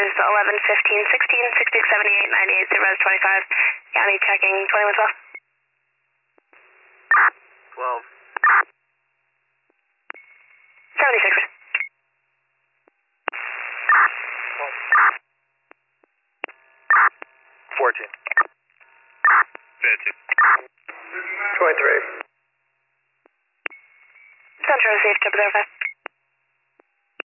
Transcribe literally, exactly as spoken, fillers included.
Centers eleven fifteen sixteen sixty-six seventy-eight ninety-eight zero twenty-five. County checking twenty-one twelve. twelve. seventy-six. fourteen. fifteen. twenty-three. Central safe, triple zero five.